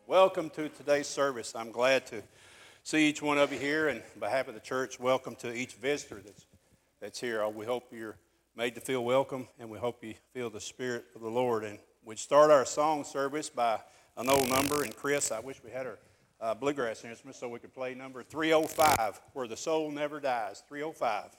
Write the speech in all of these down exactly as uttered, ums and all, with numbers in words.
Welcome to today's service. I'm glad to see each one of you here, and on behalf of the church, welcome to each visitor that's that's here. We hope you're made to feel welcome, and we hope you feel the Spirit of the Lord. And we'd start our song service by an old number, and Chris, I wish we had our uh, bluegrass instrument so we could play number three oh five, Where the Soul Never Dies, three oh five.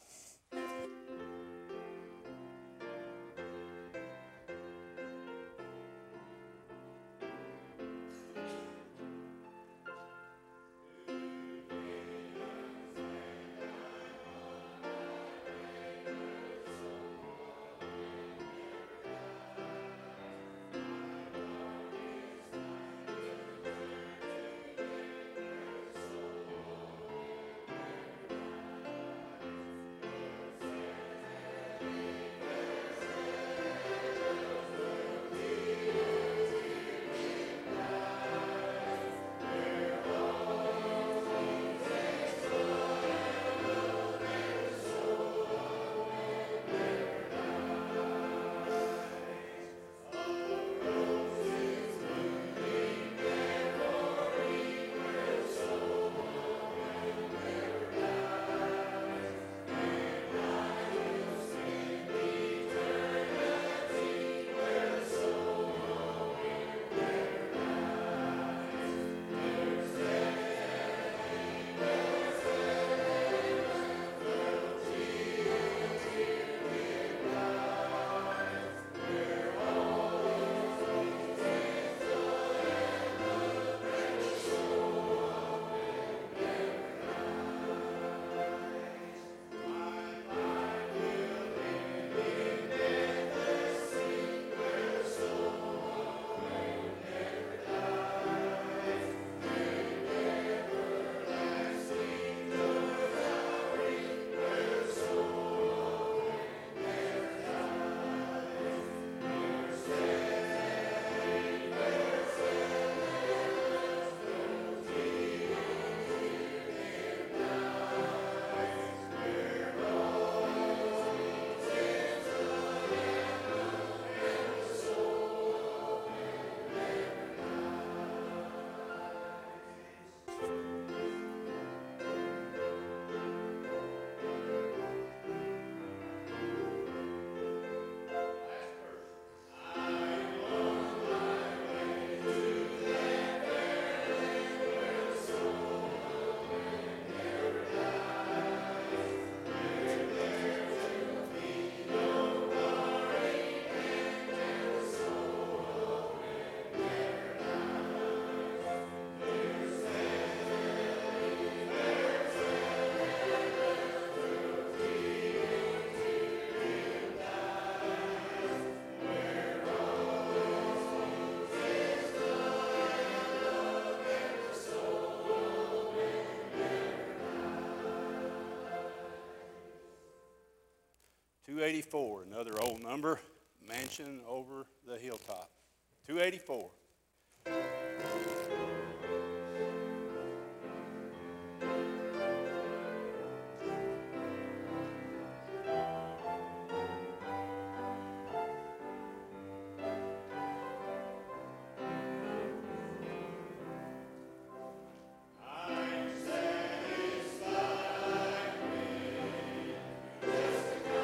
two eighty-four, another old number, Mansion Over the Hilltop. two eighty-four.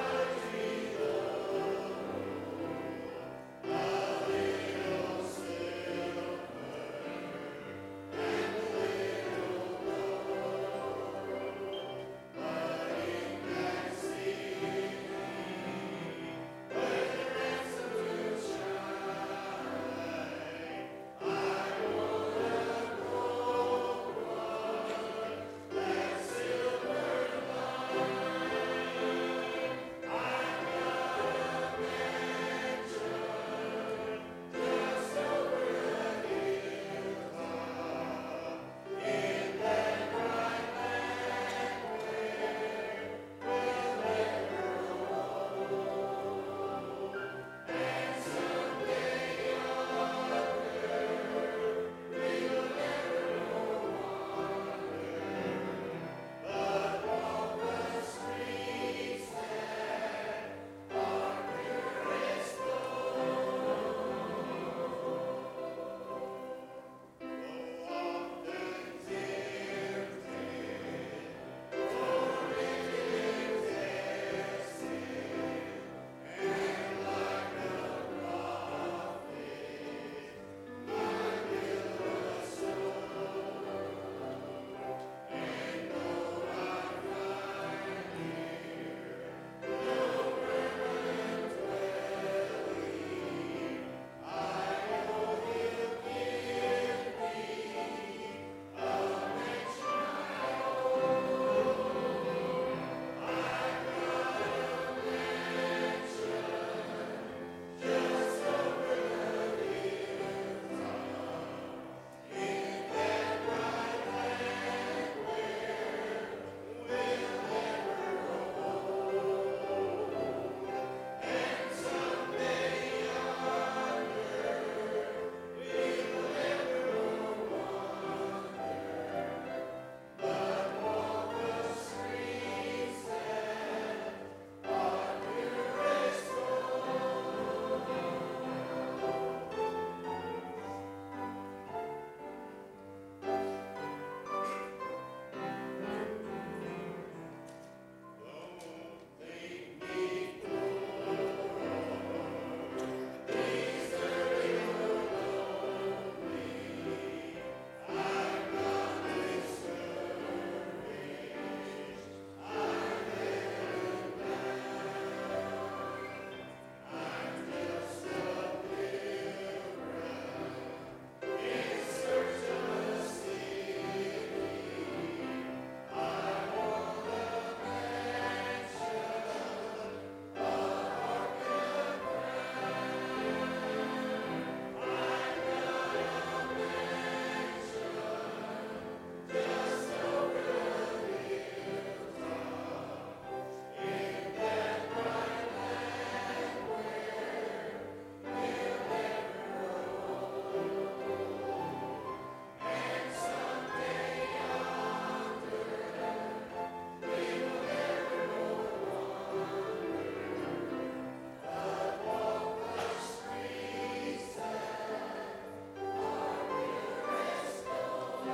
Hallelujah.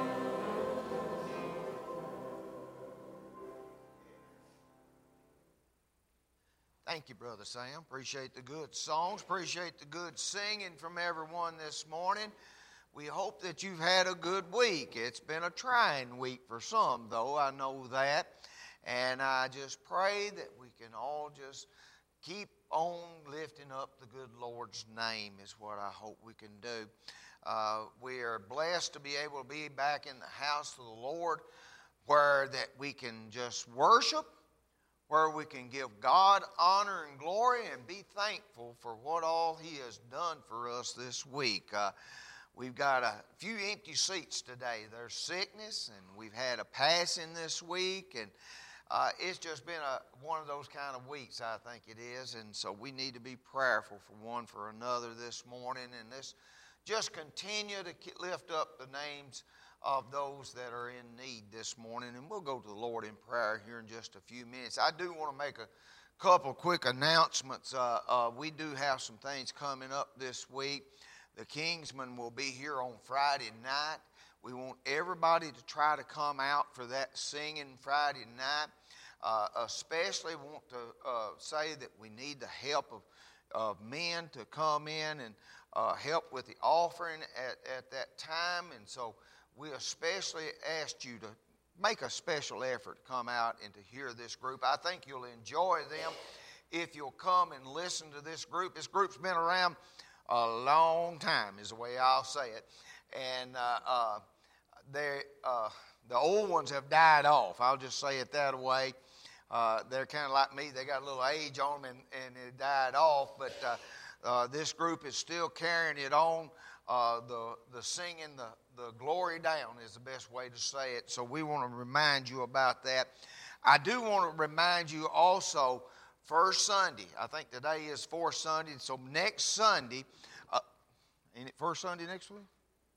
Thank you, Brother Sam. Appreciate the good songs. Appreciate the good singing from everyone this morning. We hope that you've had a good week. It's been a trying week for some, though. I know that. And I just pray that we can all just keep on lifting up the good Lord's name is what I hope we can do. Uh, we are blessed to be able to be back in the house of the Lord where that we can just worship, where we can give God honor and glory and be thankful for what all He has done for us this week. Uh, we've got a few empty seats today. There's sickness, and we've had a passing this week, and uh, it's just been a, one of those kind of weeks, I think it is, and so we need to be prayerful for one for another this morning, and this just continue to lift up the names of those that are in need this morning. And we'll go to the Lord in prayer here in just a few minutes. I do want to make a couple quick announcements. Uh, uh, we do have some things coming up this week. The Kingsmen will be here on Friday night. We want everybody to try to come out for that singing Friday night. Uh, especially want to uh, say that we need the help of, of men to come in and uh, help with the offering at, at that time. And so we especially asked you to make a special effort to come out and to hear this group. I think you'll enjoy them if you'll come and listen to this group. This group's been around a long time is the way I'll say it. And uh, uh, they, uh, the old ones have died off. I'll just say it that way. Uh, they're kind of like me. They got a little age on them and, and it died off. But uh, uh, this group is still carrying it on. Uh, the, the singing, the The glory down is the best way to say it. So we want to remind you about that. I do want to remind you also, first Sunday, I think today is fourth Sunday, so next Sunday, uh, ain't it first Sunday next week?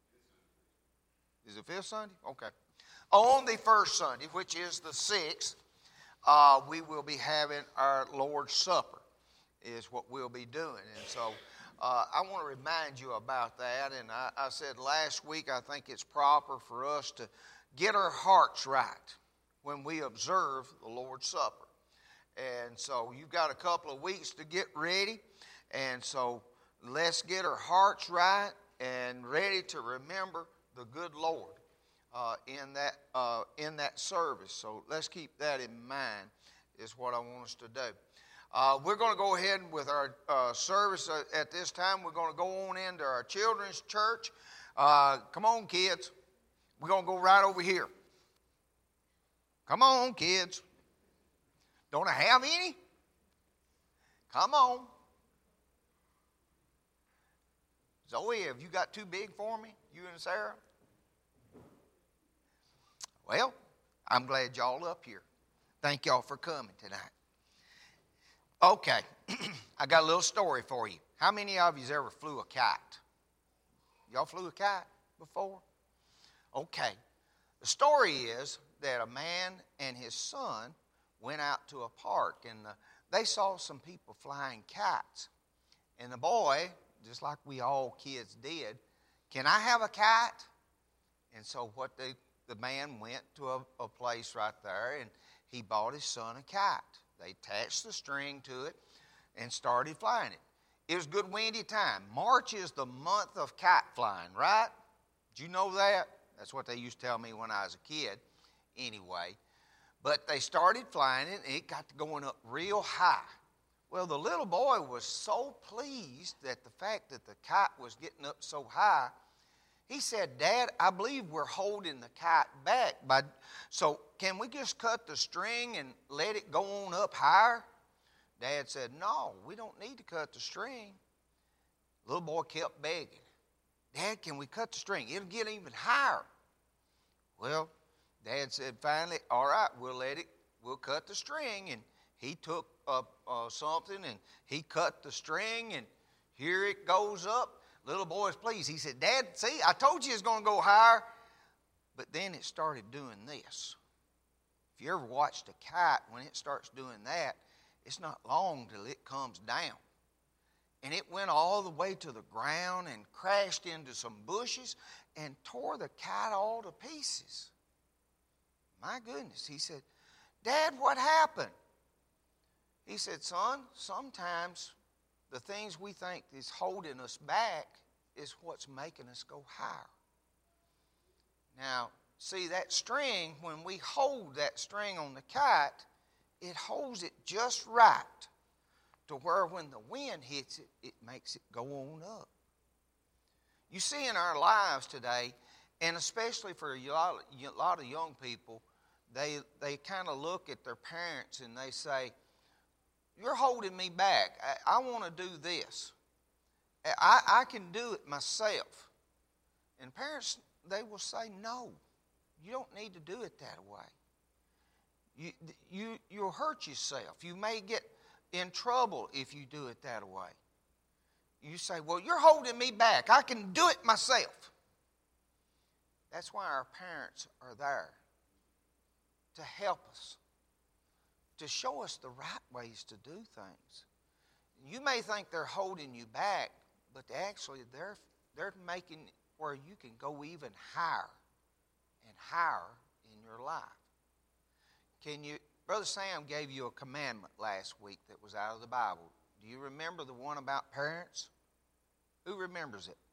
Is it fifth Sunday? Okay. On the first Sunday, which is the sixth, uh, we will be having our Lord's Supper, is what we'll be doing. And so Uh, I want to remind you about that, and I, I said last week I think it's proper for us to get our hearts right when we observe the Lord's Supper. And so you've got a couple of weeks to get ready, and so let's get our hearts right and ready to remember the good Lord uh, in that uh, in that service. So let's keep that in mind is what I want us to do. Uh, we're going to go ahead with our uh, service uh, at this time. We're going to go on into our children's church. Uh, come on, kids. We're going to go right over here. Come on, kids. Don't I have any? Come on. Zoe, have you got too big for me, you and Sarah? Well, I'm glad y'all up here. Thank y'all for coming tonight. Okay, I got a little story for you. How many of you ever flew a kite? Y'all flew a kite before? Okay, the story is that a man and his son went out to a park, and uh, they saw some people flying kites. And the boy, just like we all kids did, can I have a kite? And so what they, the man went to a, a place right there, and he bought his son a kite. They attached the string to it and started flying it. It was a good windy time. March is the month of kite flying, right? Did you know that? That's what they used to tell me when I was a kid anyway. But they started flying it, and it got to going up real high. Well, the little boy was so pleased that the fact that the kite was getting up so high, he said, Dad, I believe we're holding the kite back. By, so can we just cut the string and let it go on up higher? Dad said, no, we don't need to cut the string. Little boy kept begging. Dad, can we cut the string? It'll get even higher. Well, Dad said finally, all right, we'll let it, we'll cut the string. And he took uh, uh, something and he cut the string, and here it goes up. Little boy's pleased. He said, Dad, see, I told you it's going to go higher. But then it started doing this. If you ever watched a kite, when it starts doing that, it's not long till it comes down. and it went all the way to the ground and crashed into some bushes and tore the kite all to pieces. My goodness. He said, Dad, what happened? He said, son, sometimes the things we think is holding us back is what's making us go higher. Now, see, that string, when we hold that string on the kite, it holds it just right to where when the wind hits it, it makes it go on up. You see in our lives today, and especially for a lot, a lot of young people, they, they kind of look at their parents and they say, you're holding me back. I, I want to do this. I, I can do it myself. And parents, they will say, no, you don't need to do it that way. You, you, you'll hurt yourself. You may get in trouble if you do it that way. You say, well, you're holding me back. I can do it myself. That's why our parents are there, to help us, to show us the right ways to do things. You may think they're holding you back, but actually they're, they're making it where you can go even higher and higher in your life. Can you, Brother Sam gave you a commandment last week that was out of the Bible. Do you remember the one about parents? Who remembers it?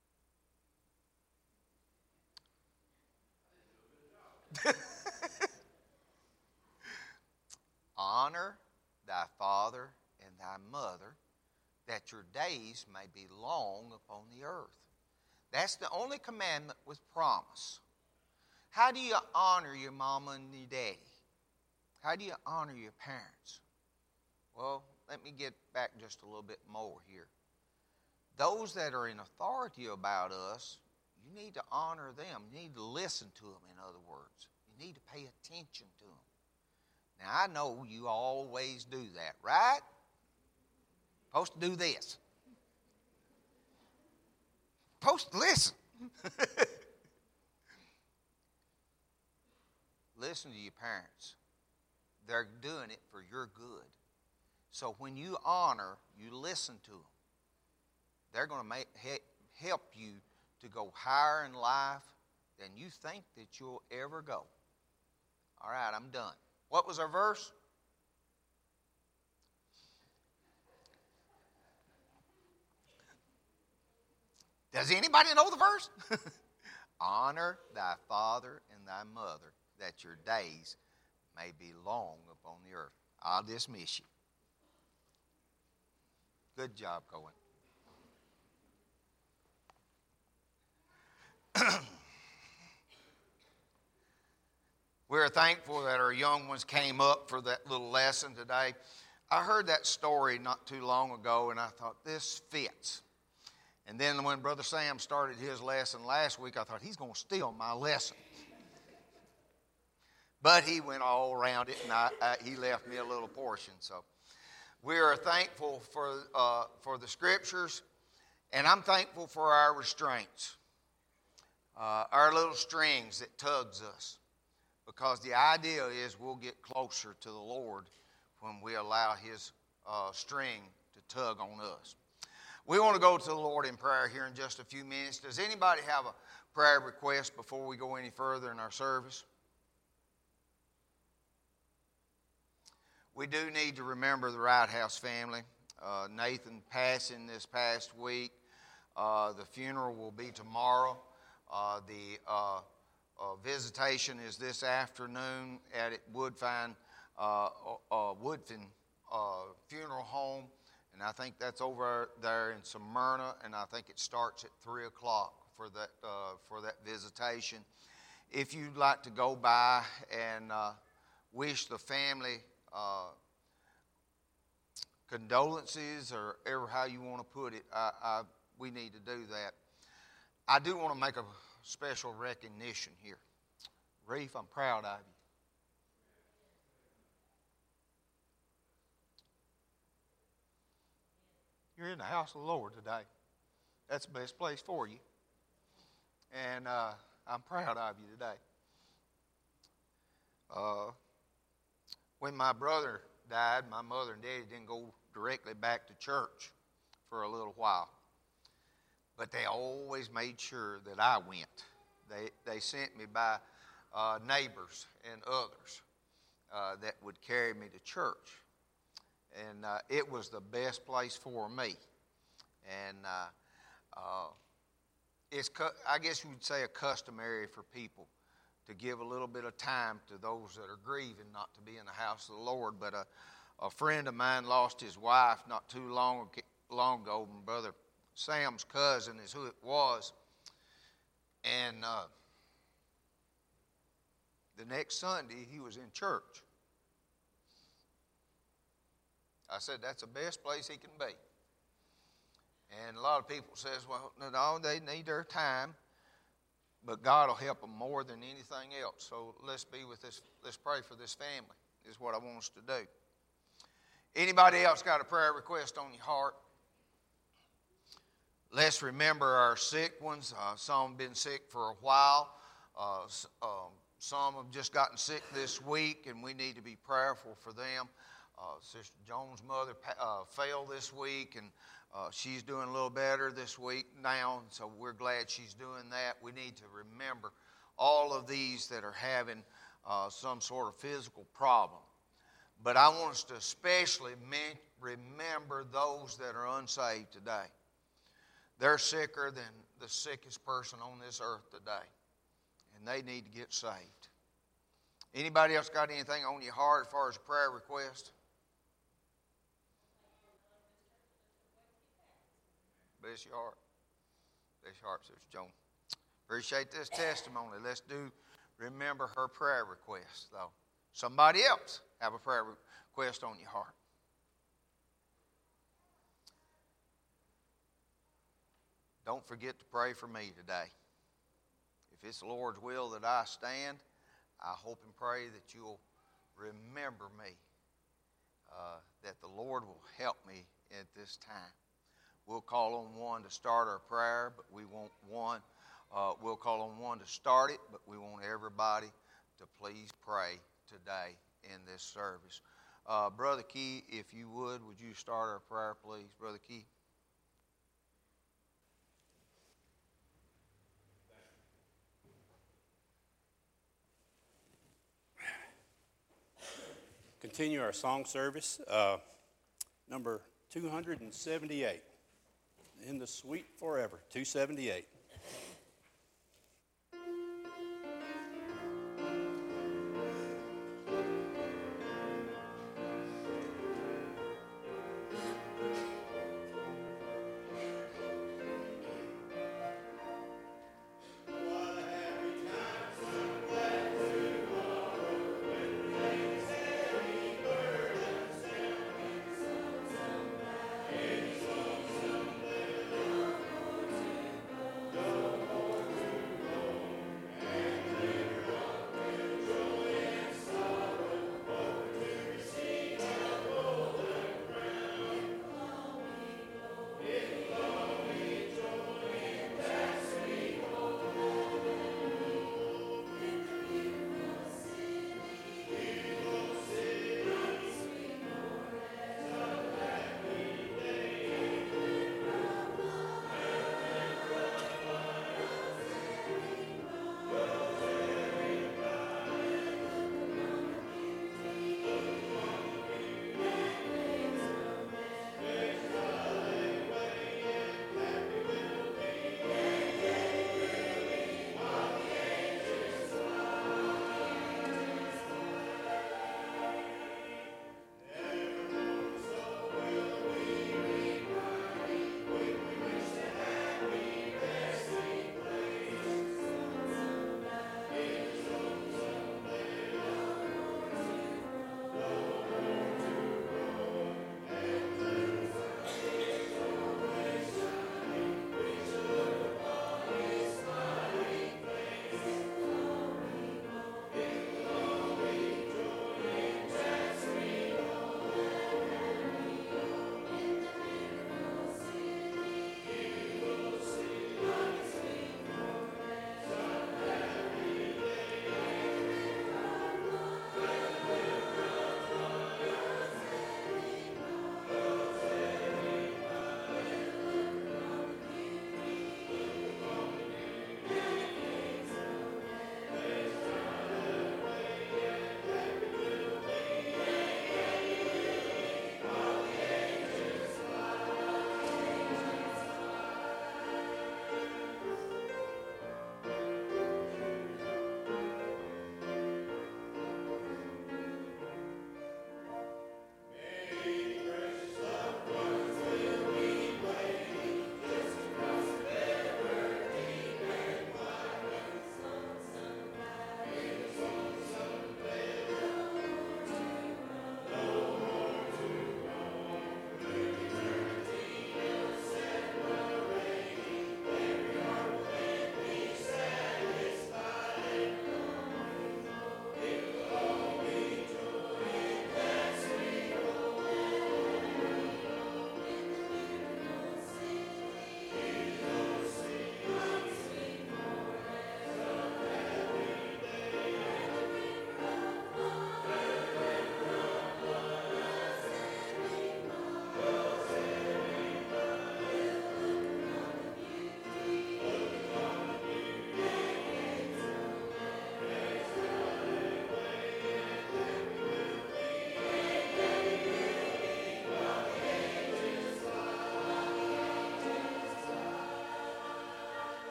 Honor thy father and thy mother, that your days may be long upon the earth. That's the only commandment with promise. How do you honor your mama and your daddy? How do you honor your parents? Well, let me get back just a little bit more here. Those that are in authority about us, you need to honor them. You need to listen to them, in other words. You need to pay attention to them. Now, I know you always do that, right? Supposed to do this. Supposed to listen. Listen to your parents. They're doing it for your good. So when you honor, you listen to them. They're going to make, help you to go higher in life than you think that you'll ever go. All right, I'm done. What was our verse? Does anybody know the verse? Honor thy father and thy mother, that your days may be long upon the earth. I'll dismiss you. Good job, Cohen. We're thankful that our young ones came up for that little lesson today. I heard that story not too long ago, and I thought, this fits. And then when Brother Sam started his lesson last week, I thought, he's going to steal my lesson. But he went all around it, and I, I, he left me a little portion. So we are thankful for, uh, for the Scriptures, and I'm thankful for our restraints, uh, our little strings that tugs us. Because the idea is we'll get closer to the Lord when we allow His uh, string to tug on us. We want to go to the Lord in prayer here in just a few minutes. Does anybody have a prayer request before we go any further in our service? We do need to remember the Wright House family. Uh, Nathan passing this past week. Uh, the funeral will be tomorrow. Uh, the uh, Uh, visitation is this afternoon at Woodfine, uh, uh, Woodfin uh, Funeral Home, and I think that's over there in Smyrna, and I think it starts at three o'clock for that uh, for that visitation. If you'd like to go by and uh, wish the family uh, condolences, or ever how you want to put it, I, I, we need to do that. I do want to make a special recognition here. Reef, I'm proud of you. You're in the house of the Lord today. That's the best place for you. And uh, I'm proud of you today. Uh, when my brother died, my mother and daddy didn't go directly back to church for a little while. But they always made sure that I went. They, they sent me by uh, neighbors and others uh, that would carry me to church. And uh, it was the best place for me. And uh, uh, it's, cu- I guess you would say, a customary for people to give a little bit of time to those that are grieving not to be in the house of the Lord. But a, a friend of mine lost his wife not too long, long ago. My brother Sam's cousin is who it was. And uh, the next Sunday, he was in church. I said, that's the best place he can be. And a lot of people says, well, no, they need their time, but God will help them more than anything else. So let's be with this. Let's pray for this family is what I want us to do. Anybody else got a prayer request on your heart? Let's remember our sick ones. Uh, some have been sick for a while. Uh, um, some have just gotten sick this week, and we need to be prayerful for them. Uh, Sister Jones' mother uh, fell this week, and uh, she's doing a little better this week now, and so we're glad she's doing that. We need to remember all of these that are having uh, some sort of physical problem. But I want us to especially remember those that are unsaved today. They're sicker than the sickest person on this earth today, and they need to get saved. Anybody else got anything on your heart as far as a prayer request? Bless your heart. Bless your heart, Sister Joan. Appreciate this testimony. Let's do remember her prayer request, though. Somebody else have a prayer request on your heart. Don't forget to pray for me today. If it's the Lord's will that I stand, I hope and pray that you'll remember me, uh, that the Lord will help me at this time. We'll call on one to start our prayer, but we want one. Uh, we'll call on one to start it, but we want everybody to please pray today in this service. Uh, Brother Key, if you would, would you start our prayer, please? Brother Key. Continue our song service, uh, number two seventy-eight, In the Sweet Forever, two seventy-eight.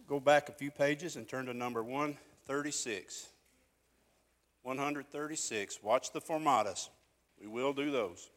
go back a few pages and turn to number one thirty-six. one thirty-six. Watch the formatas. We will do those.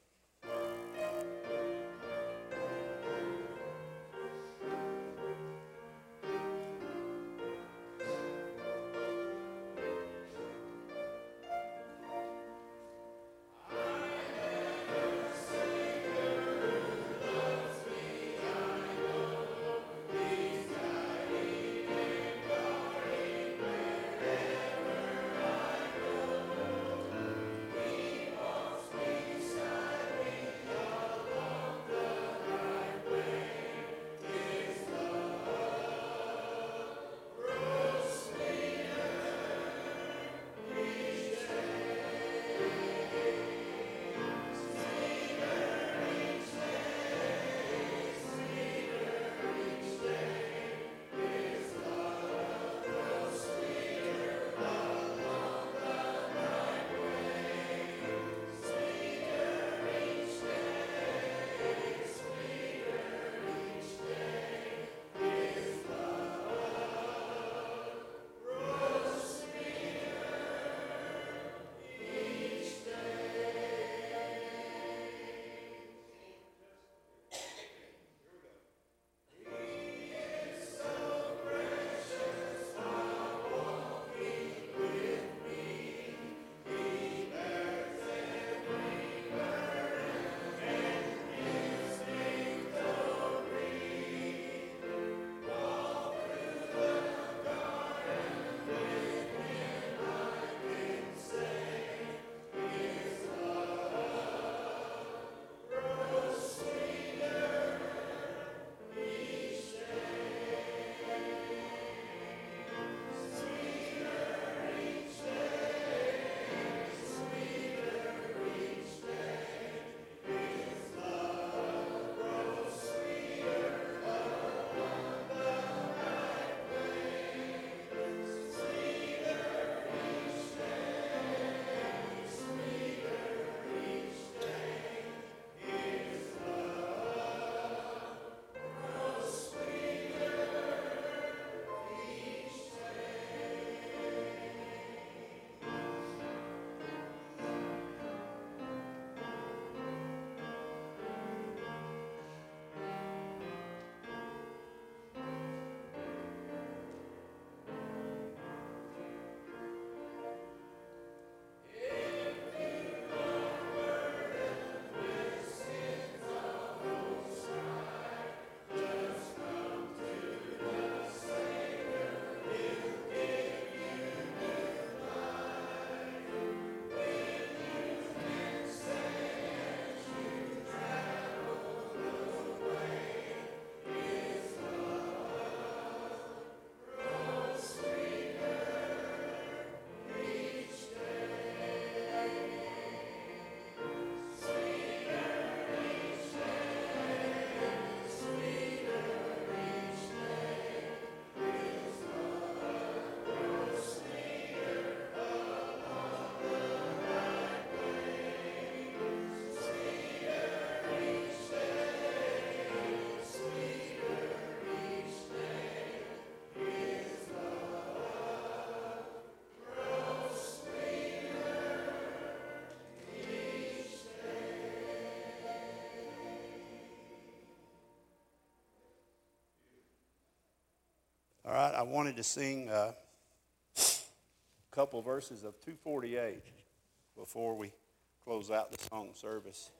All right, I wanted to sing uh, a couple verses of two forty-eight before we close out the song service.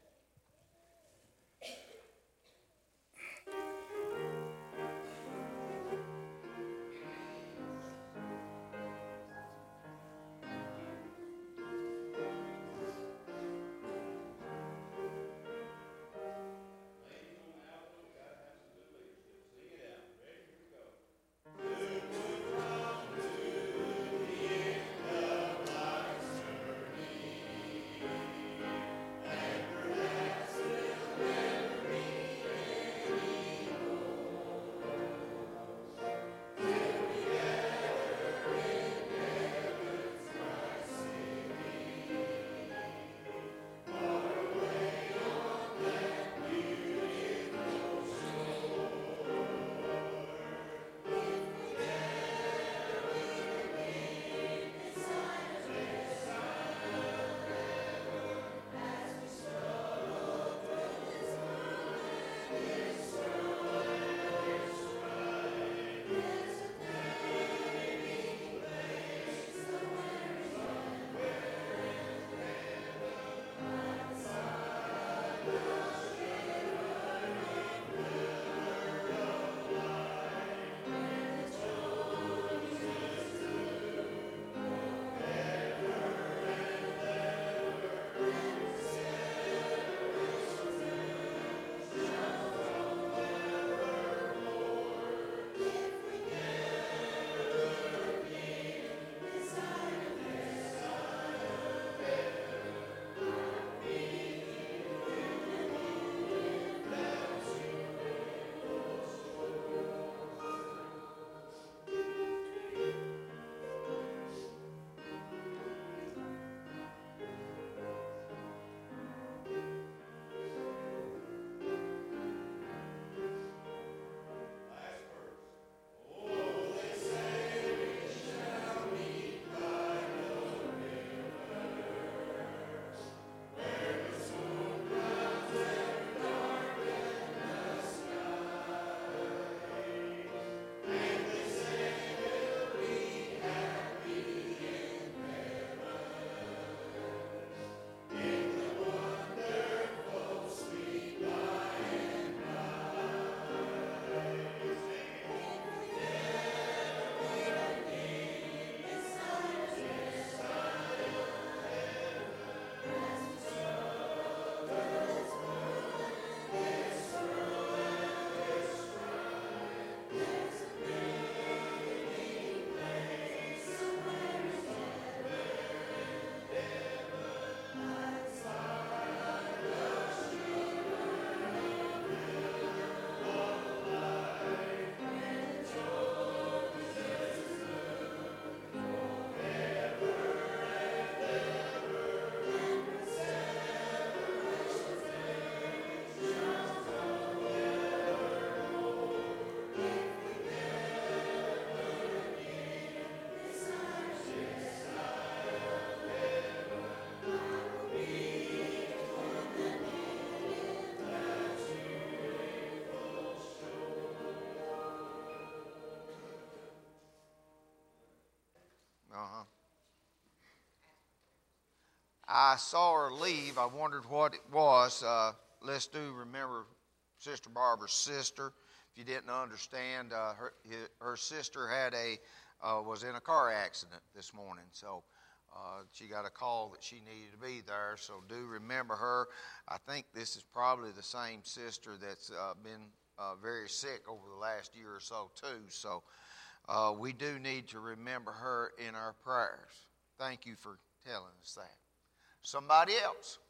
I saw her leave. I wondered what it was. Uh, let's do remember Sister Barbara's sister. If you didn't understand, uh, her her sister had a uh, was in a car accident this morning, so uh, she got a call that she needed to be there. So do remember her. I think this is probably the same sister that's uh, been uh, very sick over the last year or so too. So uh, we do need to remember her in our prayers. Thank you for telling us that. Somebody else.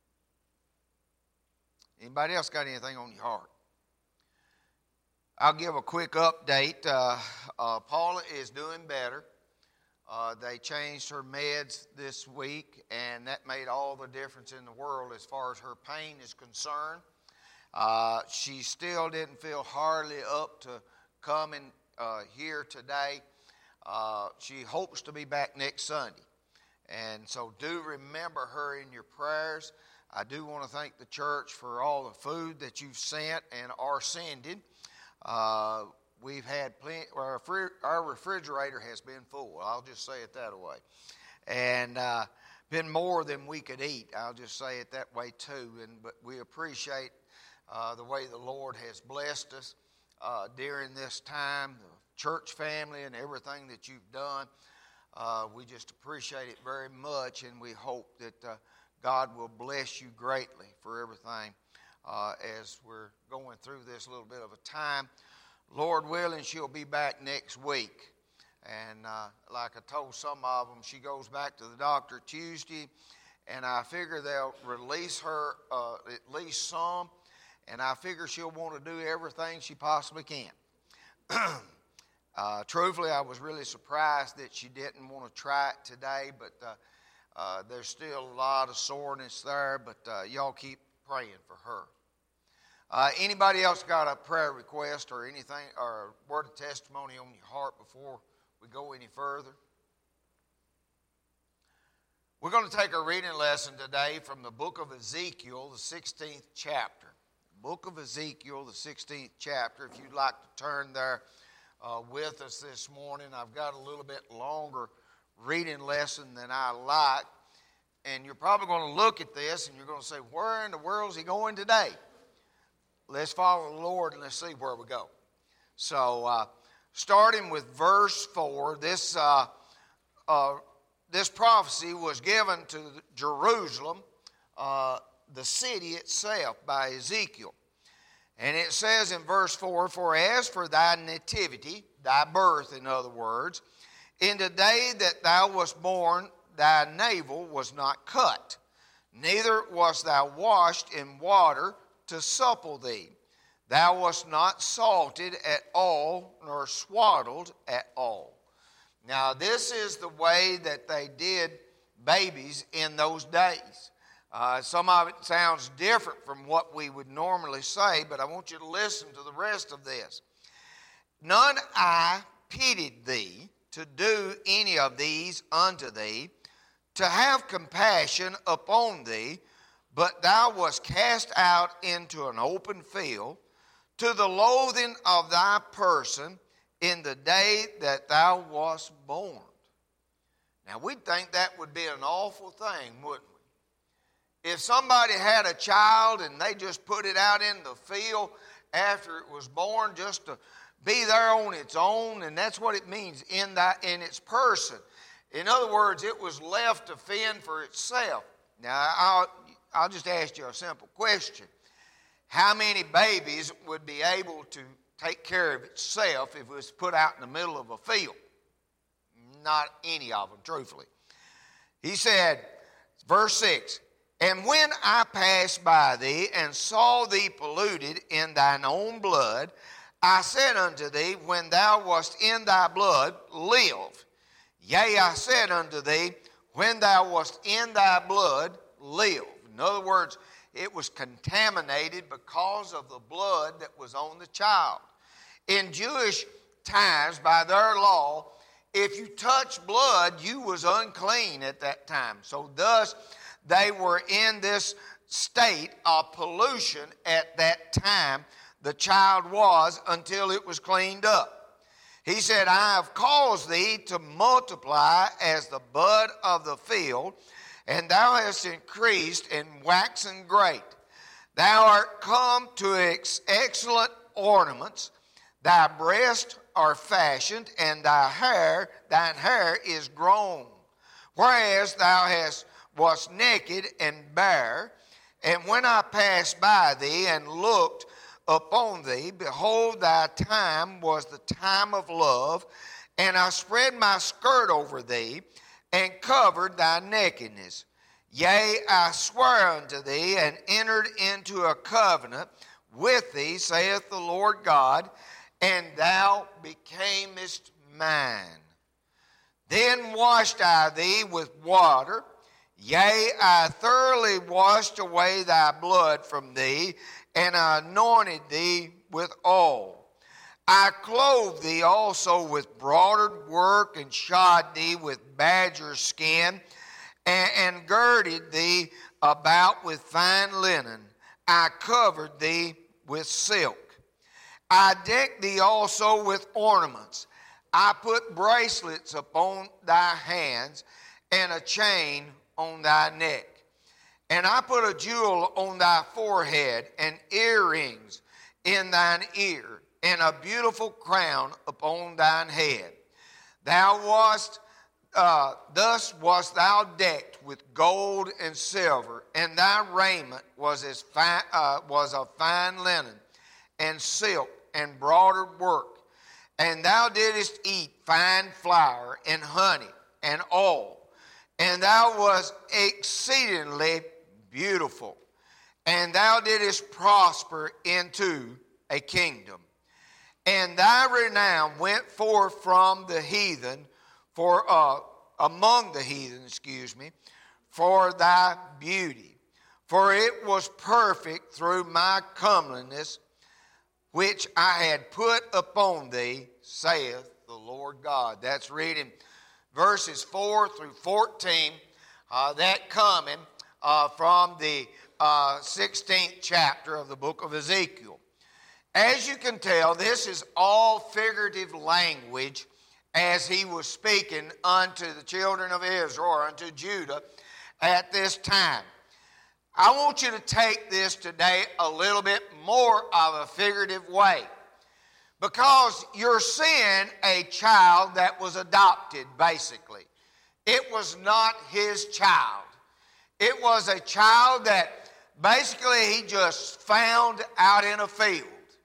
Anybody else got anything on your heart? I'll give a quick update. Uh, uh, Paula is doing better. Uh, they changed her meds this week, and that made all the difference in the world as far as her pain is concerned. Uh, she still didn't feel hardly up to coming uh, here today. Uh, she hopes to be back next Sunday. And so do remember her in your prayers. I do want to thank the church for all the food that you've sent and are sending. Uh, we've had plenty, our, our refrigerator has been full. I'll just say it that way. And uh, been more than we could eat. I'll just say it that way too. And but we appreciate uh, the way the Lord has blessed us uh, during this time, the church family and everything that you've done. Uh, we just appreciate it very much, and we hope that uh, God will bless you greatly for everything uh, as we're going through this little bit of a time. Lord willing, she'll be back next week. And uh, like I told some of them, she goes back to the doctor Tuesday, and I figure they'll release her uh, at least some, and I figure she'll want to do everything she possibly can. Uh, truthfully, I was really surprised that she didn't want to try it today, but uh, uh, there's still a lot of soreness there, but uh, y'all keep praying for her. Uh, anybody else got a prayer request or anything, or a word of testimony on your heart before we go any further? We're going to take a reading lesson today from the book of Ezekiel, the sixteenth chapter. Book of Ezekiel, the sixteenth chapter. If you'd like to turn there Uh, with us this morning. I've got a little bit longer reading lesson than I like, and you're probably going to look at this and you're going to say, where in the world is he going today? Let's follow the Lord and let's see where we go. So uh, starting with verse four, this uh, uh, this prophecy was given to Jerusalem, uh, the city itself, by Ezekiel. And it says in verse four, for as for thy nativity, thy birth in other words, in the day that thou wast born, thy navel was not cut, neither wast thou washed in water to supple thee. Thou wast not salted at all, nor swaddled at all. Now this is the way that they did babies in those days. Uh, some of it sounds different from what we would normally say, but I want you to listen to the rest of this. None eye pitied thee to do any of these unto thee, to have compassion upon thee, but thou wast cast out into an open field, to the loathing of thy person in the day that thou wast born. Now we'd think that would be an awful thing, wouldn't we? If somebody had a child and they just put it out in the field after it was born just to be there on its own, and that's what it means, in that in its person. In other words, it was left to fend for itself. Now, I'll, I'll just ask you a simple question. How many babies would be able to take care of itself if it was put out in the middle of a field? Not any of them, truthfully. He said, verse six, and when I passed by thee and saw thee polluted in thine own blood, I said unto thee, when thou wast in thy blood, live. Yea, I said unto thee, when thou wast in thy blood, live. In other words, it was contaminated because of the blood that was on the child. In Jewish times, by their law, if you touched blood, you was unclean at that time. So thus, they were in this state of pollution at that time, the child was, until it was cleaned up. He said, I have caused thee to multiply as the bud of the field, and thou hast increased and waxen great. Thou art come to ex- excellent ornaments. Thy breasts are fashioned, and thy hair, thine hair is grown. Whereas thou hast wast naked and bare, and when I passed by thee and looked upon thee, behold, thy time was the time of love, and I spread my skirt over thee, and covered thy nakedness. Yea, I swear unto thee, and entered into a covenant with thee, saith the Lord God, and thou becamest mine. Then washed I thee with water, yea, I thoroughly washed away thy blood from thee, and I anointed thee with oil. I clothed thee also with broidered work, and shod thee with badger skin, and, and girded thee about with fine linen. I covered thee with silk. I decked thee also with ornaments. I put bracelets upon thy hands, and a chain on thy neck. And I put a jewel on thy forehead, and earrings in thine ear, and a beautiful crown upon thine head. Thou wast, uh, thus wast thou decked with gold and silver, and thy raiment was as fine, uh, was of fine linen, and silk, and broidered work. And thou didst eat fine flour, and honey, and oil, and thou wast exceedingly beautiful, and thou didst prosper into a kingdom. And thy renown went forth from the heathen, for uh, among the heathen, excuse me, for thy beauty. For it was perfect through my comeliness, which I had put upon thee, saith the Lord God. That's reading verses four through fourteen, uh, that coming uh, from the uh, sixteenth chapter of the book of Ezekiel. As you can tell, this is all figurative language as he was speaking unto the children of Israel, or unto Judah at this time. I want you to take this today a little bit more of a figurative way, because you're seeing a child that was adopted, basically. It was not his child. It was a child that basically he just found out in a field.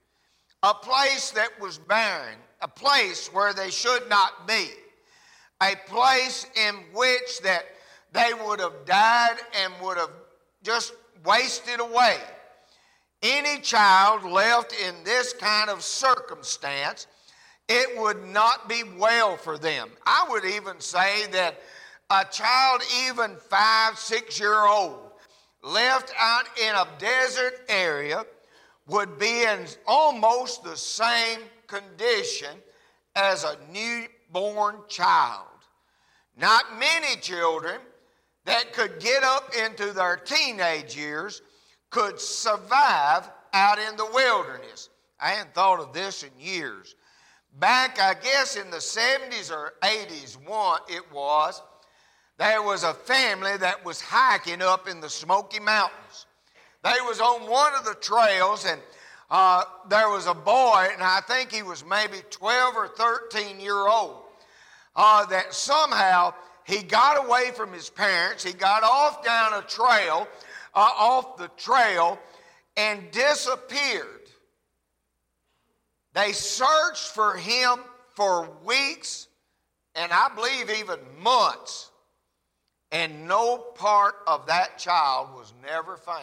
A place that was barren, a place where they should not be, a place in which that they would have died and would have just wasted away. Any child left in this kind of circumstance, it would not be well for them. I would even say that a child, even five, six year old, left out in a desert area, would be in almost the same condition as a newborn child. Not many children that could get up into their teenage years could survive out in the wilderness. I hadn't thought of this in years. Back, I guess, in the seventies or eighties, one it was, there was a family that was hiking up in the Smoky Mountains. They was on one of the trails, and uh, there was a boy, and I think he was maybe twelve or thirteen year old, uh, that somehow he got away from his parents. He got off down a trail, uh, off the trail, and disappeared. They searched for him for weeks, and I believe even months, and no part of that child was never found.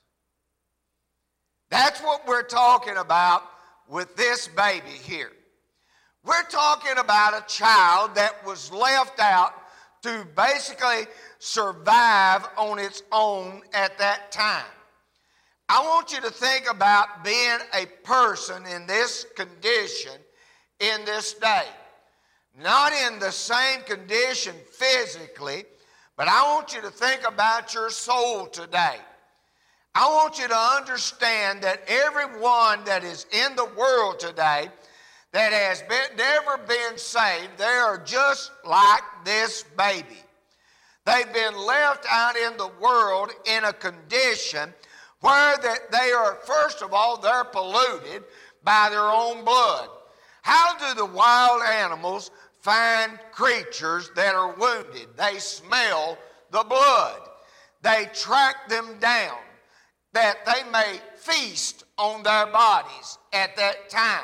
That's what we're talking about with this baby here. We're talking about a child that was left out to basically survive on its own at that time. I want you to think about being a person in this condition in this day. Not in the same condition physically, but I want you to think about your soul today. I want you to understand that everyone that is in the world today that has been, never been saved, they are just like this baby. They've been left out in the world in a condition where that they are, first of all, they're polluted by their own blood. How do the wild animals find creatures that are wounded? They smell the blood. They track them down that they may feast on their bodies at that time.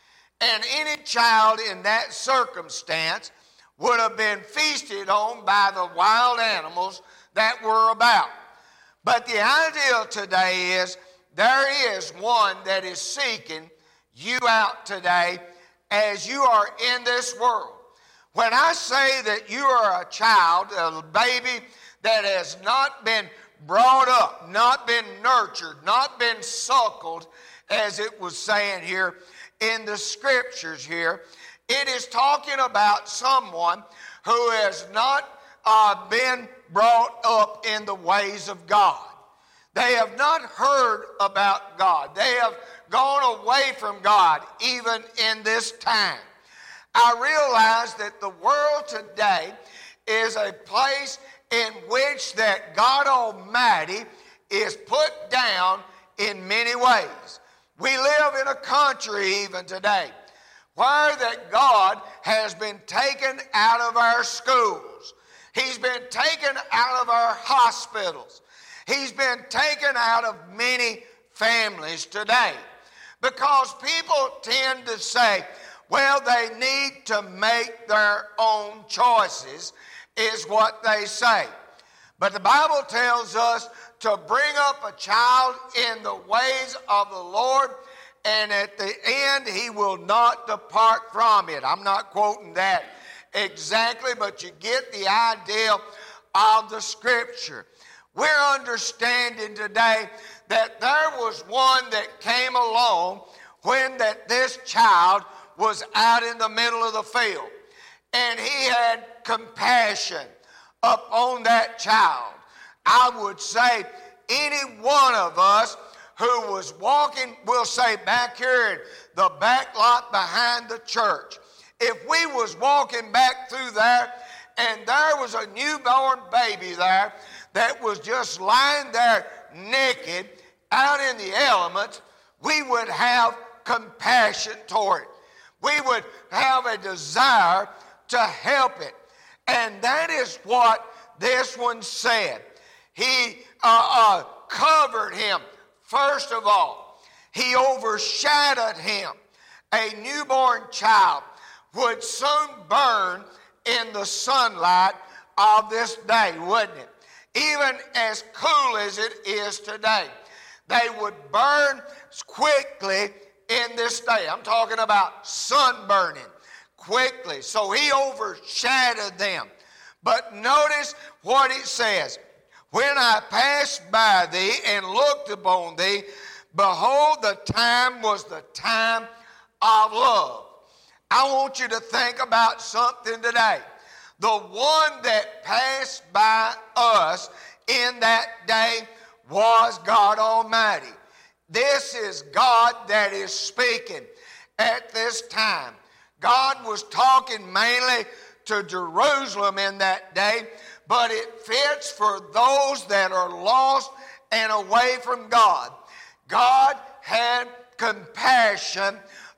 And any child in that circumstance would have been feasted on by the wild animals that were about. But the idea today is there is one that is seeking you out today as you are in this world. When I say that you are a child, a baby that has not been brought up, not been nurtured, not been suckled, as it was saying here in the scriptures here, it is talking about someone who has not uh, been brought up in the ways of God. They have not heard about God. They have gone away from God even in this time. I realize that the world today is a place in which that God Almighty is put down in many ways. We live in a country even today where that God has been taken out of our schools. He's been taken out of our hospitals. He's been taken out of many families today because people tend to say, well, they need to make their own choices, is what they say. But the Bible tells us to bring up a child in the ways of the Lord, and at the end he will not depart from it. I'm not quoting that exactly, but you get the idea of the scripture. We're understanding today that there was one that came along when that this child was out in the middle of the field, and he had compassion upon that child. I would say any one of us who was walking, we'll say back here in the back lot behind the church, if we was walking back through there and there was a newborn baby there that was just lying there naked out in the elements, we would have compassion toward it. We would have a desire to help it. And that is what this one said. He uh, uh, covered him. First of all, he overshadowed him. A newborn child would soon burn in the sunlight of this day, wouldn't it? Even as cool as it is today. They would burn quickly in this day. I'm talking about sunburning quickly. So he overshadowed them. But notice what it says. When I passed by thee and looked upon thee, behold, the time was the time of love. I want you to think about something today. The one that passed by us in that day was God Almighty. This is God that is speaking at this time. God was talking mainly to Jerusalem in that day, but it fits for those that are lost and away from God. God had compassion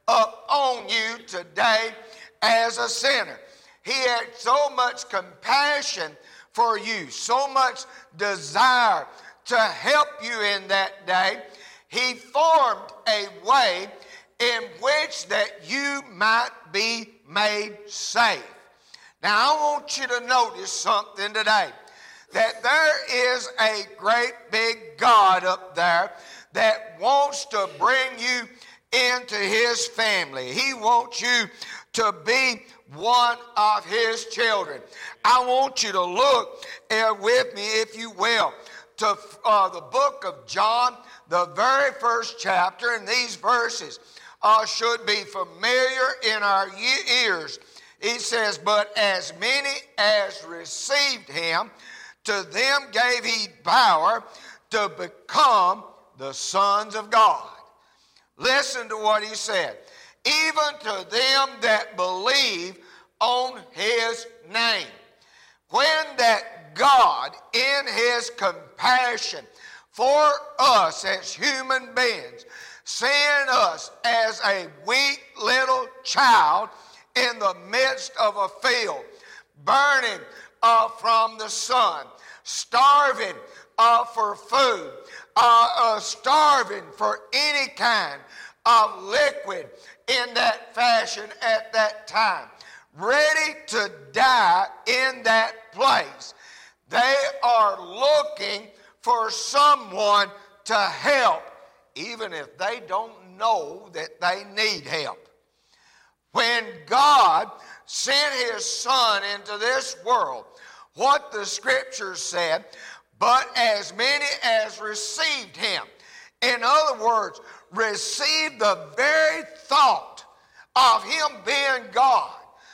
upon you today as a sinner. He had so much compassion for you, so much desire to help you in that day. He formed a way in which that you might be made safe. Now, I want you to notice something today, that there is a great big God up there that wants to bring you into his family. He wants you to be one of his children. I want you to look uh, with me, if you will, to uh, the book of John, the very first chapter, and these verses uh, should be familiar in our ears. He says, but as many as received him, to them gave he power to become the sons of God. Listen to what he said. Even to them that believe on his name. When that God, in His compassion for us as human beings, seeing us as a weak little child in the midst of a field, burning uh, from the sun, starving uh, for food, uh, uh, starving for any kind of liquid in that fashion at that time, ready to die in that place. They are looking for someone to help, even if they don't know that they need help. When God sent His Son into this world, what the Scripture said, but as many as received Him. In other words, received the very thought of Him being God.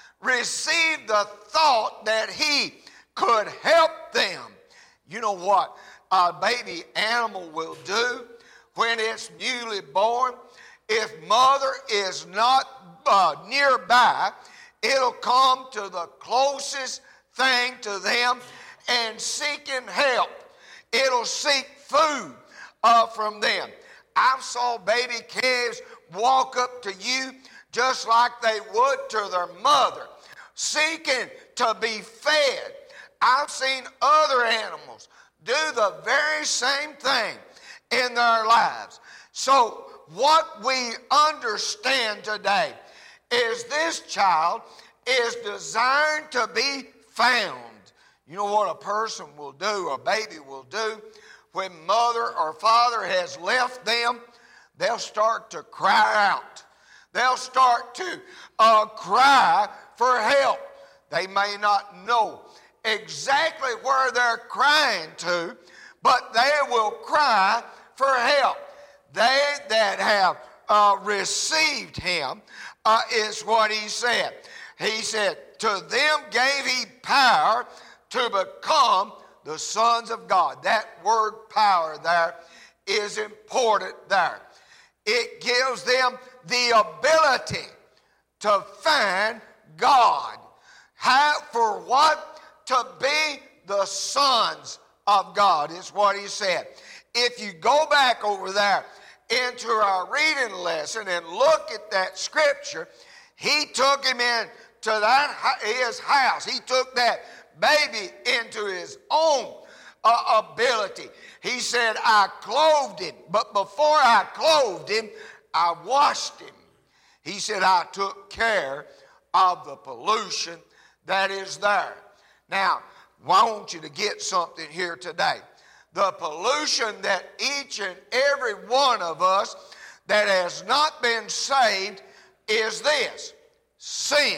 Received the thought that He could help them. You know what a baby animal will do when it's newly born? If mother is not uh, nearby, it'll come to the closest thing to them and seeking help. It'll seek food uh, from them. I've saw baby calves walk up to you just like they would to their mother, seeking to be fed. I've seen other animals do the very same thing in their lives. So what we understand today is this child is designed to be found. You know what a person will do, a baby will do, when mother or father has left them? They'll start to cry out. They'll start to uh, cry for help. They may not know exactly where they're crying to, but they will cry for help. They that have uh, received Him, uh, is what He said. He said, to them gave He power to become the sons of God. That word power there is important there. It gives them the ability to find God. How, for what? To be the sons of God is what He said. If you go back over there into our reading lesson and look at that scripture, He took him in to that his house. He took that baby into His own uh, ability. He said, I clothed him, but before I clothed him, I washed him. He said, I took care of the pollution that is there. Now, I want you to get something here today. The pollution that each and every one of us that has not been saved is this: sin.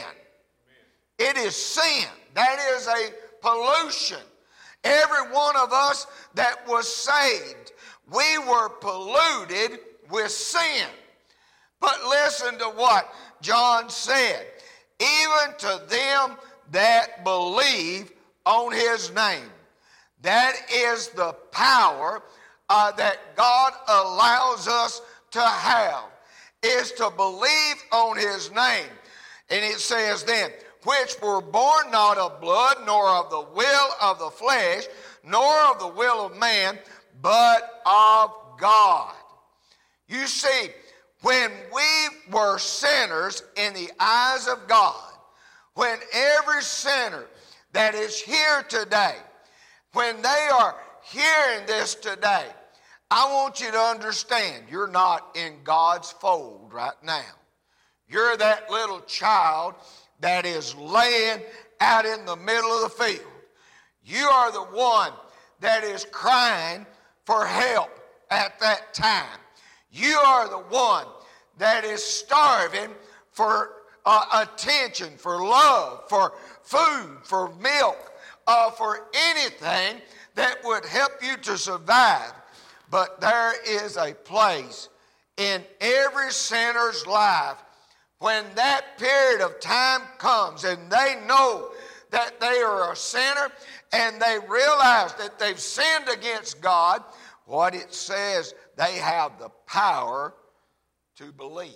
It is sin. That is a pollution. Every one of us that was saved, we were polluted with sin. But listen to what John said. Even to them that believe on His name. That is the power uh, that God allows us to have, is to believe on His name. And it says then, which were born not of blood, nor of the will of the flesh, nor of the will of man, but of God. You see, when we were sinners in the eyes of God, when every sinner that is here today, when they are hearing this today, I want you to understand you're not in God's fold right now. You're that little child that is laying out in the middle of the field. You are the one that is crying for help at that time. You are the one that is starving for uh, attention, for love, for food, for milk, uh, for anything that would help you to survive. But there is a place in every sinner's life when that period of time comes and they know that they are a sinner and they realize that they've sinned against God, what it says, they have the power to believe.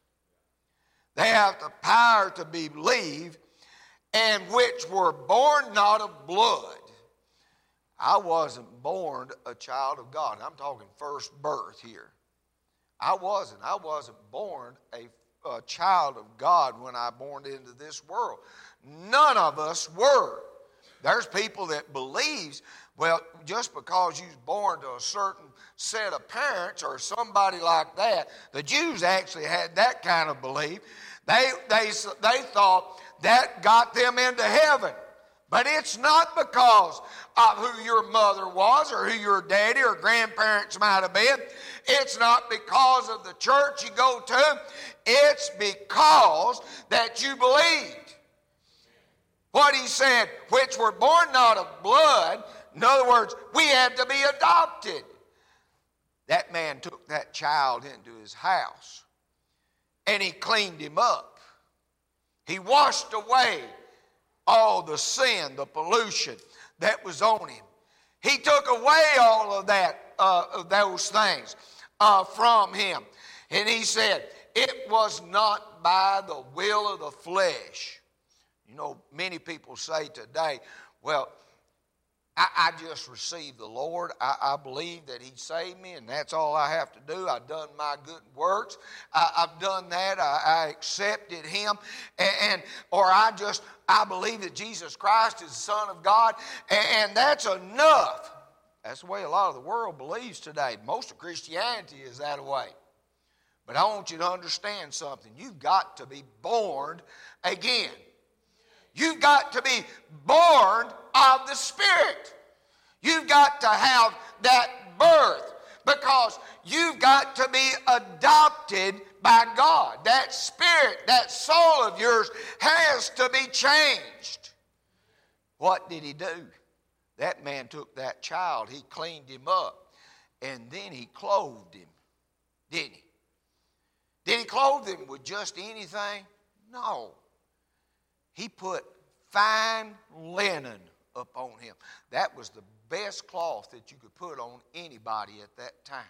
They have the power to believe, and which were born not of blood. I wasn't born a child of God. I'm talking first birth here. I wasn't. I wasn't born a, a child of God when I born into this world. None of us were. There's people that believes, well, just because you was born to a certain set of parents or somebody like that, the Jews actually had that kind of belief. They, they, they thought that got them into heaven. But it's not because of who your mother was or who your daddy or grandparents might have been. It's not because of the church you go to. It's because that you believed. What he said, which were born not of blood, in other words, we had to be adopted. That man took that child into his house and he cleaned him up. He washed away all the sin, the pollution that was on him. He took away all of that, uh, of those things uh, from him. And he said, it was not by the will of the flesh. You know, many people say today, well, I, I just received the Lord. I, I believe that he saved me, and that's all I have to do. I've done my good works. I, I've done that. I, I accepted him. And, and or I just, I believe that Jesus Christ is the Son of God, and, and that's enough. That's the way a lot of the world believes today. Most of Christianity is that way. But I want you to understand something. You've got to be born again. You've got to be born of the Spirit. You've got to have that birth because you've got to be adopted by God. That spirit, that soul of yours has to be changed. What did he do? That man took that child, he cleaned him up, and then he clothed him, didn't he? Did he clothe him with just anything? No. He put fine linen upon him. That was the best cloth that you could put on anybody at that time.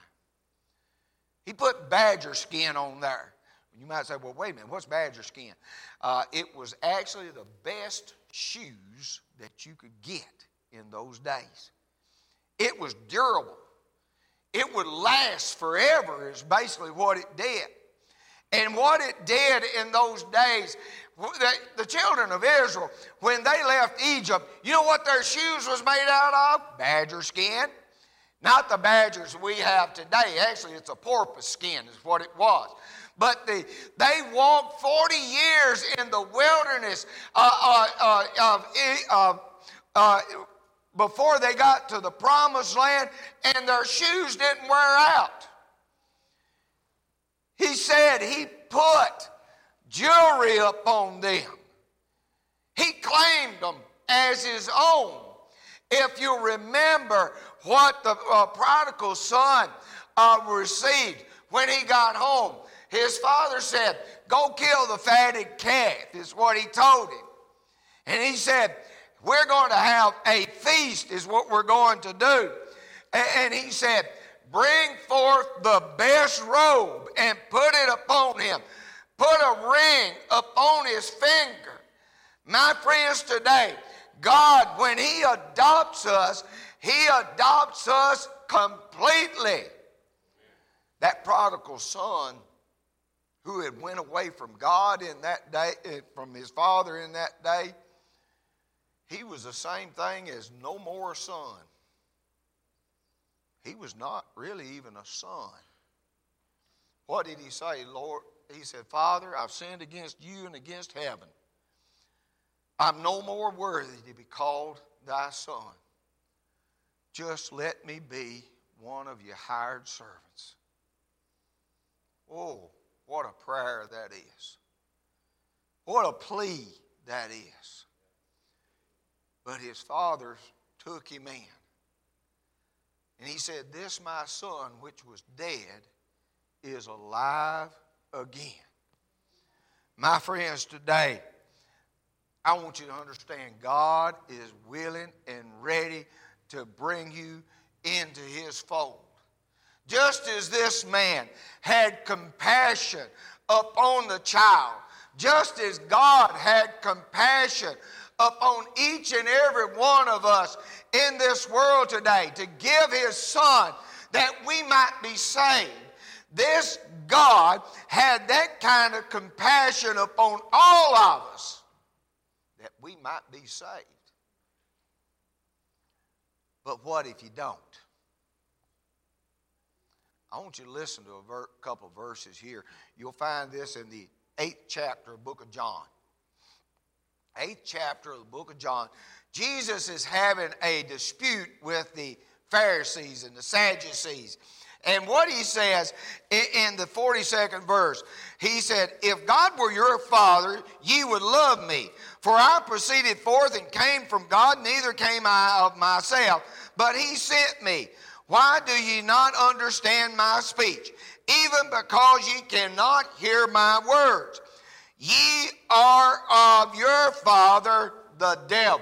He put badger skin on there. You might say, well, wait a minute, what's badger skin? Uh, it was actually the best shoes that you could get in those days. It was durable. It would last forever is basically what it did. And what it did in those days, the, the children of Israel, when they left Egypt, you know what their shoes was made out of? Badger skin. Not the badgers we have today. Actually, it's a porpoise skin is what it was. But the, they walked forty years in the wilderness uh, uh, uh, of, uh, uh, before they got to the promised land, and their shoes didn't wear out. He said he put jewelry upon them. He claimed them as his own. If you remember what the uh, prodigal son uh, received when he got home, his father said, go kill the fatted calf, is what he told him. And he said, we're going to have a feast is what we're going to do. And he said, bring forth the best robe and put it upon him. Put a ring upon his finger. My friends, today, God, when he adopts us, he adopts us completely. That prodigal son who had went away from God in that day, from his father in that day, he was the same thing as no more son. He was not really even a son. What did he say, Lord? He said, Father, I've sinned against you and against heaven. I'm no more worthy to be called thy son. Just let me be one of your hired servants. Oh, what a prayer that is. What a plea that is. But his father took him in. And he said, this my son, which was dead, is alive again. My friends, today, I want you to understand God is willing and ready to bring you into his fold. Just as this man had compassion upon the child, just as God had compassion upon each and every one of us in this world today to give His Son that we might be saved. This God had that kind of compassion upon all of us that we might be saved. But what if you don't? I want you to listen to a ver- couple of verses here. You'll find this in the eighth chapter of the book of John. Eighth chapter of the book of John. Jesus is having a dispute with the Pharisees and the Sadducees. And what he says in the forty-second verse, he said, if God were your Father, ye would love me. For I proceeded forth and came from God, neither came I of myself, but He sent me. Why do ye not understand my speech? Even because ye cannot hear my words. Ye are of your father, the devil.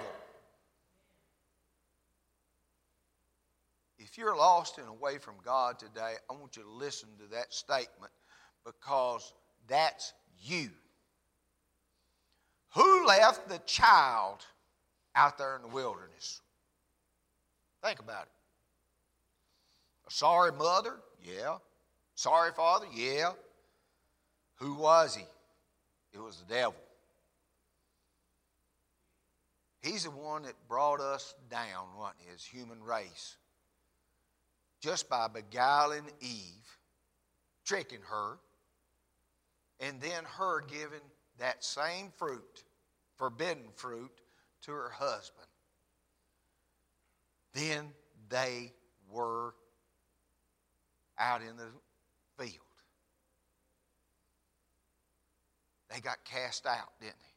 If you're lost and away from God today, I want you to listen to that statement, because that's you. Who left the child out there in the wilderness? Think about it. A sorry mother? Yeah. Sorry father? Yeah. Who was he? It was the devil. He's the one that brought us down, wasn't he, as human race? Just by beguiling Eve, tricking her, and then her giving that same fruit, forbidden fruit, to her husband. Then they were out in the field. They got cast out, didn't they?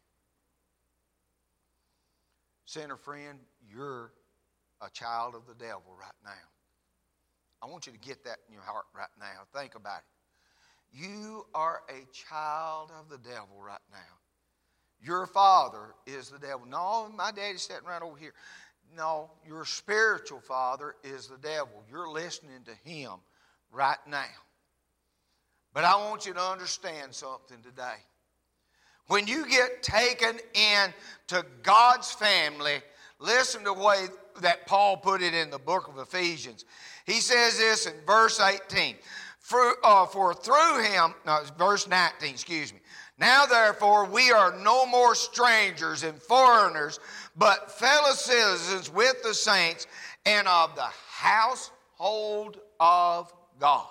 Sinner friend, you're a child of the devil right now. I want you to get that in your heart right now. Think about it. You are a child of the devil right now. Your father is the devil. No, my daddy's sitting right over here. No, your spiritual father is the devil. You're listening to him right now. But I want you to understand something today. When you get taken in to God's family, listen to the way that Paul put it in the book of Ephesians. He says this in verse eighteen. For, uh, for through him, no, verse nineteen, excuse me. Now therefore we are no more strangers and foreigners, but fellow citizens with the saints and of the household of God.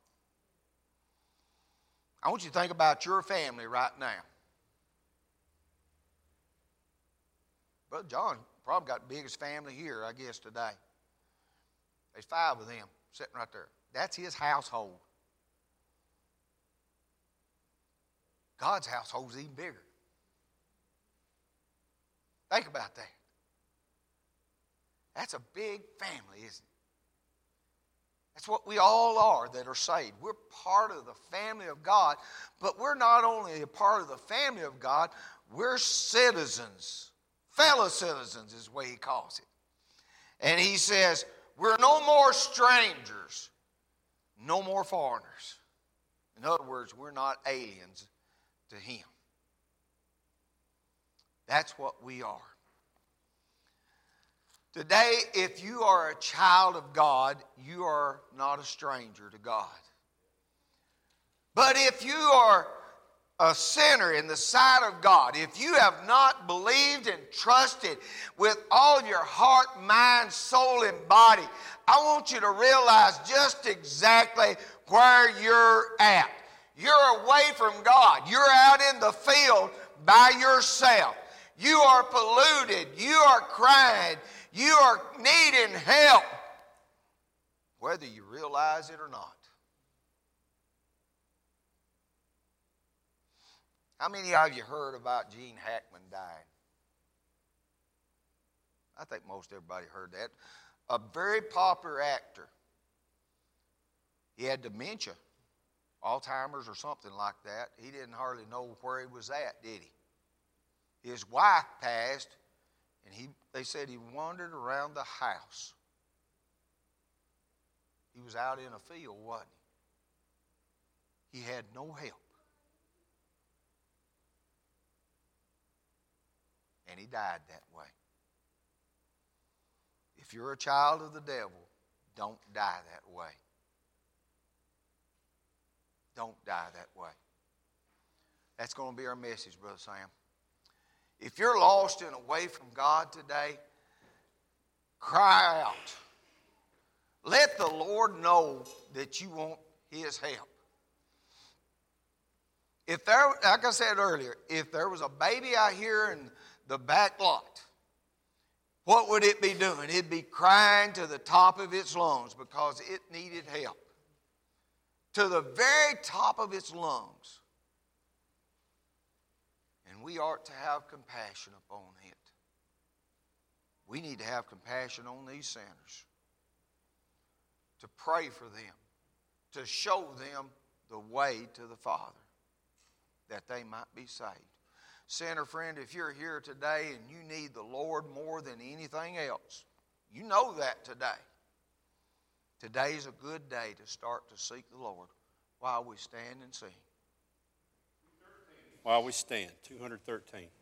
I want you to think about your family right now. Brother John probably got the biggest family here, I guess, today. There's five of them sitting right there. That's his household. God's household is even bigger. Think about that. That's a big family, isn't it? That's what we all are that are saved. We're part of the family of God, but we're not only a part of the family of God, we're citizens. Fellow citizens is the way he calls it. And he says, we're no more strangers, no more foreigners. In other words, we're not aliens to him. That's what we are. Today, if you are a child of God, you are not a stranger to God. But if you are a sinner in the sight of God, if you have not believed and trusted with all of your heart, mind, soul, and body, I want you to realize just exactly where you're at. You're away from God. You're out in the field by yourself. You are polluted. You are crying. You are needing help, whether you realize it or not. How many of you heard about Gene Hackman dying? I think most everybody heard that. A very popular actor. He had dementia, Alzheimer's or something like that. He didn't hardly know where he was at, did he? His wife passed, and he they said he wandered around the house. He was out in a field, wasn't he? He had no help. and he died that way. If you're a child of the devil, don't die that way. Don't die that way. That's going to be our message, Brother Sam. If you're lost and away from God today, cry out. Let the Lord know that you want His help. If there, like I said earlier, if there was a baby out here in the back lot, what would it be doing? It'd be crying to the top of its lungs because it needed help. To the very top of its lungs. And we ought to have compassion upon it. We need to have compassion on these sinners. To pray for them. To show them the way to the Father. That they might be saved. Sinner friend, if you're here today and you need the Lord more than anything else, you know that today. Today's a good day to start to seek the Lord while we stand and sing. While we stand, two thirteen.